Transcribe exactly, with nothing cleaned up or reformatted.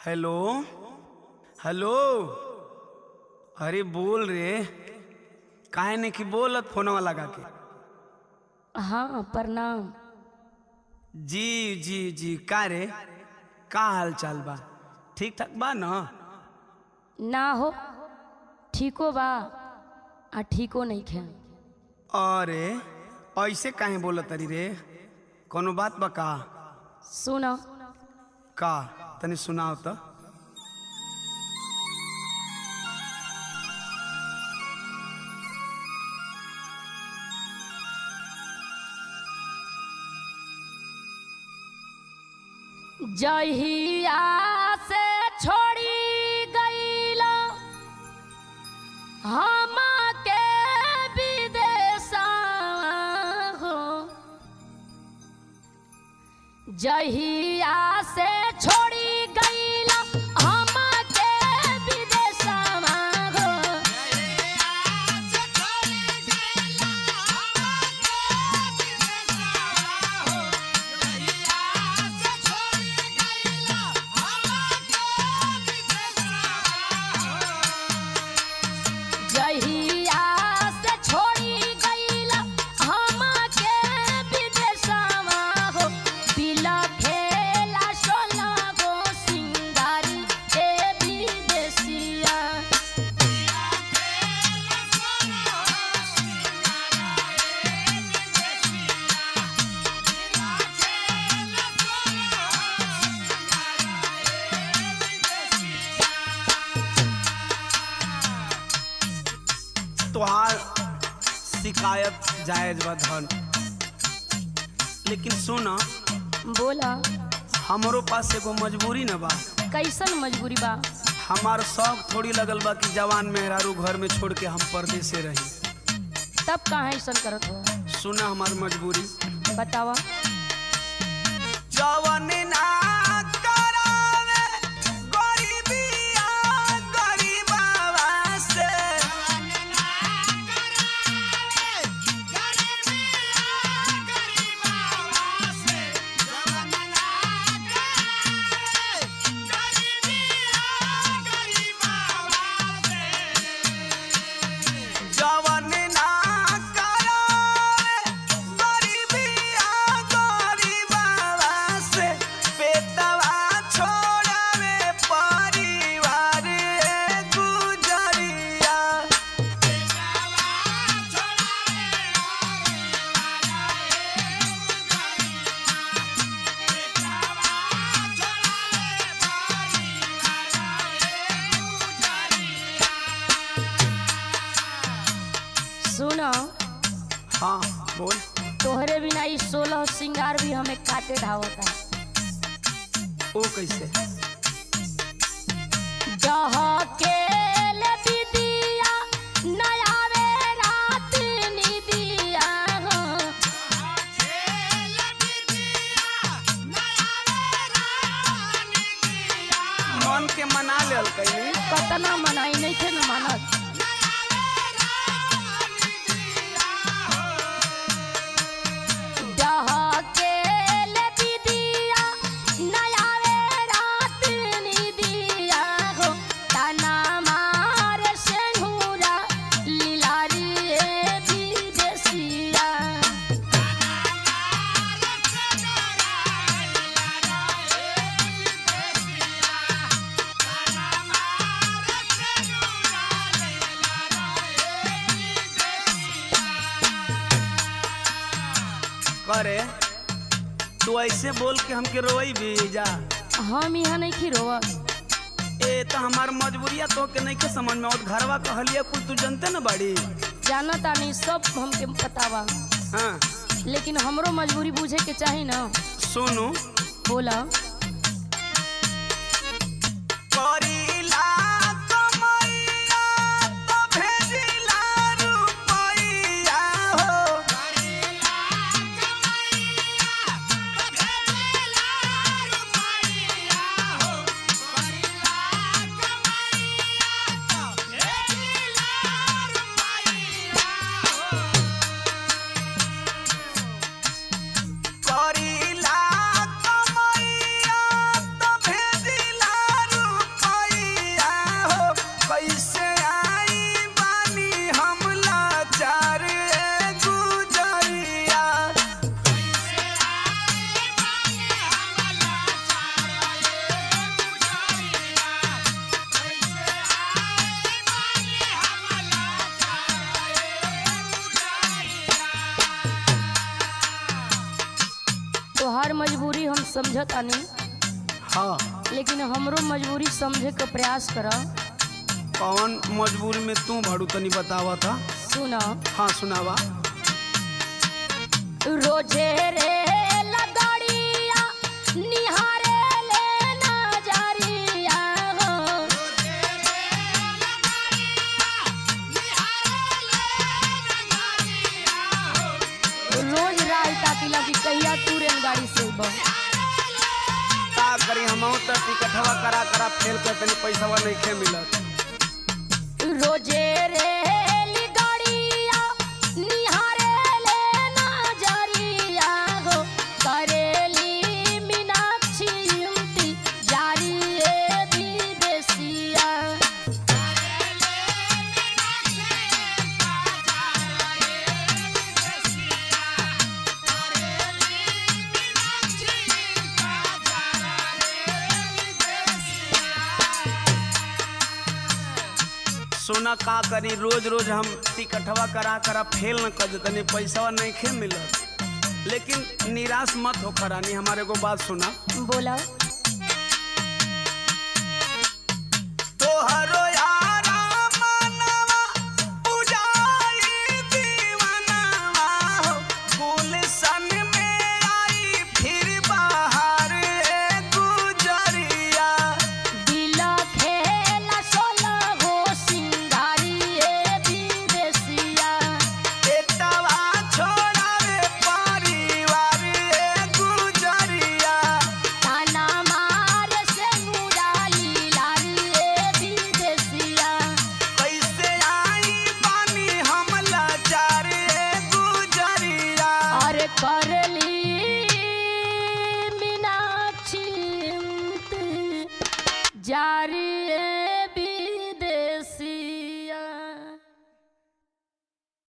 Hello hello. अरे बोल रे, काहे ने की बोलत फोनवा लगा के। हाँ प्रणाम। जी जी जी का रे, का हाल चाल बा? ठीक ठाक बा ना? ना हो ठीको बा आ ठीको नहीं खे। अरे ऐसे काहे बोलत तरी रे, कोनो बात बा का? सुनो का तनी सुनाओ तो। जहिया से छोड़ी गईला हम के विदेशा हो, जहिया से छोड़ी गईला हम के विदेशा हो, जहिया से छोड़ी गईला हम के विदेशा हो, पिला खेला सोना गो सिंगारी ए विदेशिया। तोहार शिकायत जायज बा धन, लेकिन सुन बोला हमरो पास एगो मजबूरी न बा। कैसन मजबूरी बा? हमार शौक थोड़ी लगल बा कि जवान मेहरारू घर में छोड़ के हम परदेसे रही। तब कहाँ ऐसन करत हो? सुना हमार मजबूरी। बतावा। जवान ना करावे गरीबिया गरीबावा से, जवान ना करावे गरीबिया गरीबावा से, पेटवा छोड़ावे परिवार गुजरिया। सुनो हाँ बोल। तोहरे बिना ई सोलह सिंगार भी हमें काटे धावता। ओ कैसे? डहकेल विदिया नया वे रात निदिया हो, मन के मना लेल कहीं। कतना मनाई नहीं थे न मानत। डहकेल विदिया नया वे रात निदिया हो, तना मार सेनुरा लीलारी ए विदेशिया। करे तू ऐसे बोल के हमके रोई भी जा। हम यहाँ नहीं खिरोवा। ए तो हमार मजबूरिया तो के नहीं के समझ में और घरवा कहलिया कुल तू जनते न बाड़ी। जानता नहीं सब हमके पतावा, हाँ लेकिन हमरो मजबूरी बुझे के चाही ना। सुनू। बोला। करीला कमैया तो भेजिला रुपैया हो, करीला कमैया तोहार मजबूरी हम समझतानी, हाँ लेकिन हमरो मजबूरी समझे के प्रयास कर। कौन मजबूरी में तू भाड़ू तनी बतावा था। सुना। हाँ सुनावा। रोजे रे लगड़िया निहारे ले नजरिया हो, रोज राय ताकीला कि कहिया तू रेलगाड़ी से बा। का करी हम तो टिकटवा करा करा फेल कर तनी पैसावा नहीं खे मिलत। रोजे रे लगड़िया निहारे ले नजरिया हो, करेली मीनाक्षी युवती जारी ए विदेशिया। सोना का करी रोज रोज हम टिकटवा करा करा फेल न कर देते पैसा नहीं खे मिलत। लेकिन निराश मत हो करानी, हमारे को बात सुना। बोला। तोहरो यारा मनवा पुजारी दीवानवा हो, गुलशन में आई फिर बाहर ए गुजरिया। दिल खेला सोला हो सिंगारी ए विदेशिया। बेटवा छोड़ावे परिवार ए गुजरिया। ताना मार से मुराली लारी ए विदेशिया। कैसे आई पानी हम लाचार ए गुजरिया। और करली मीनाक्षी जारी